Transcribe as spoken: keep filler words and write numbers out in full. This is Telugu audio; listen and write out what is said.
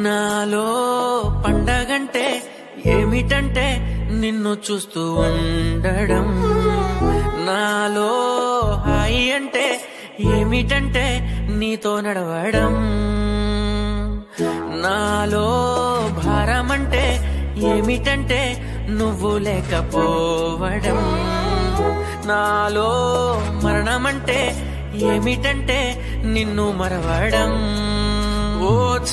నాలో పండగంటే ఏమిటంటే నిన్ను చూస్తూ ఉండడం, నాలో హాయి అంటే ఏమిటంటే నీతో నడవడం, నాలో భారం అంటే ఏమిటంటే నువ్వు లేకపోవడం, నాలో మరణమంటే ఏమిటంటే నిన్ను మరవడం. ఓ